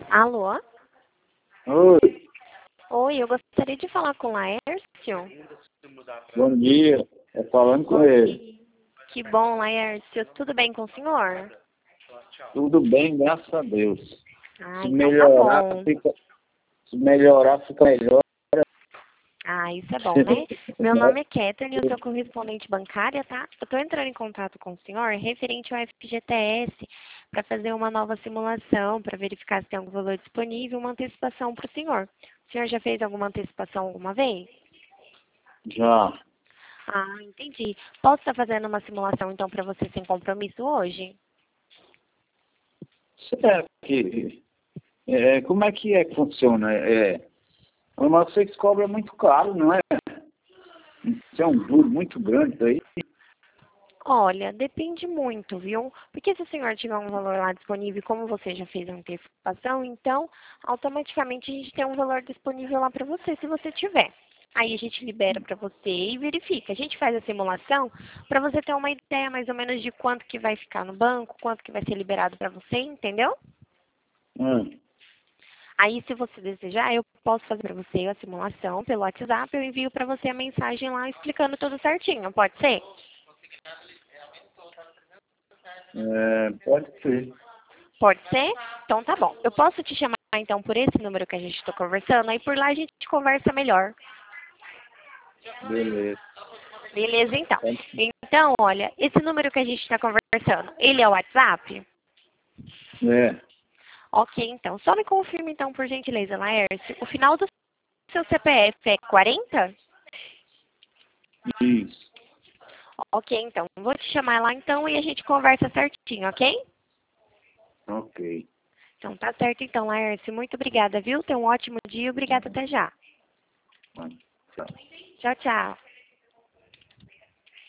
Alô? Oi, Oi, eu gostaria de falar com o Laércio. bom dia. É falando com ele. Que bom, Laércio. Tudo bem com o senhor? Tudo bem, graças a Deus. Ah, Se então tá melhorar, bom. fica melhor. Ah, isso é bom, né? Meu nome é Catherine, eu sou correspondente bancária, tá? Eu tô entrando em contato com o senhor referente ao FGTS para fazer uma nova simulação, para verificar se tem algum valor disponível, uma antecipação para o senhor. O senhor já fez alguma antecipação alguma vez? Já. Ah, entendi. Posso estar fazendo uma simulação então para você sem compromisso hoje? Será que, como é que funciona? Mas vocês cobram muito caro, não é? Isso é um duro muito grande aí. Olha, depende muito, viu? Porque se o senhor tiver um valor lá disponível, como você já fez a antecipação, então automaticamente a gente tem um valor disponível lá para você, se você tiver. Aí a gente libera para você e verifica. A gente faz a simulação para você ter uma ideia mais ou menos de quanto que vai ficar no banco, quanto que vai ser liberado para você, entendeu? Hum, Aí, se você desejar, eu posso fazer para você a simulação pelo WhatsApp, eu envio para você a mensagem lá explicando tudo certinho, pode ser? pode ser. Pode ser? Então tá bom. Eu posso te chamar então por esse número que a gente está conversando, aí por lá a gente conversa melhor. Beleza. Beleza, então. Então, olha, esse número que a gente está conversando, ele é o WhatsApp? É, Ok, então. Só me confirma então, por gentileza, Laércio. O final do seu CPF é 40? isso. Ok, então. Vou te chamar lá então e a gente conversa certinho, ok? Ok. Então tá certo então, Laércio. Muito obrigada, viu? Tenha um ótimo dia e obrigada até já. Tchau. Tchau, tchau.